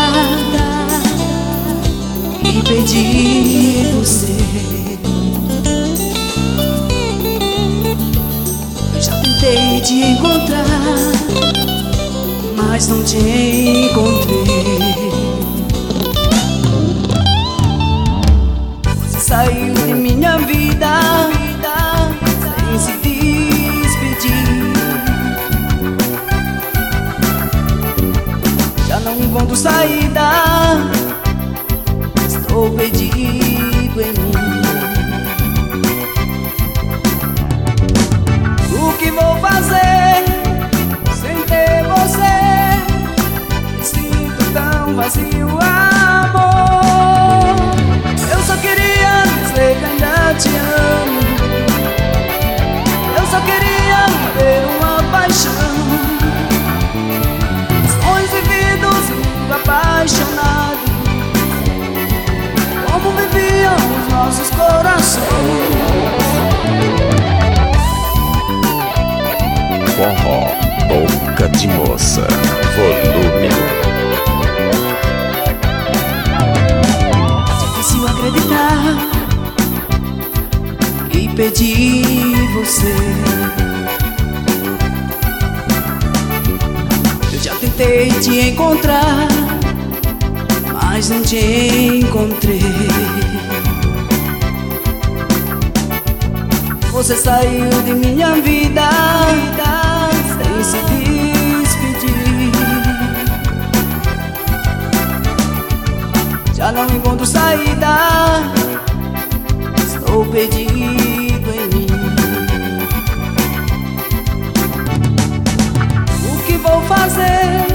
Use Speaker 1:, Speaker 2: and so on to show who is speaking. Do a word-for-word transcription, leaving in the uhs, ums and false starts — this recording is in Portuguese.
Speaker 1: e perdi você. Eu já tentei te encontrar, mas não te encontrei. Você saiu de minha vida sem se despedir. Já não encontro saída, estou perdido em mim. O que vou fazer sem ter você? Me sinto tão vazio, amor. Eu só queria dizer que ainda te amo. Eu só queria ter uma paixão. Sonhos vividos, muito apaixonado, como viviam os nossos corações.
Speaker 2: Forró, Boca de Moça, volume um.
Speaker 1: Difícil acreditar que perdi você. Eu já tentei te encontrar, mas não te encontrei. Você saiu de minha vida sem se despedir. Já não encontro saída, estou perdido em mim. O que vou fazer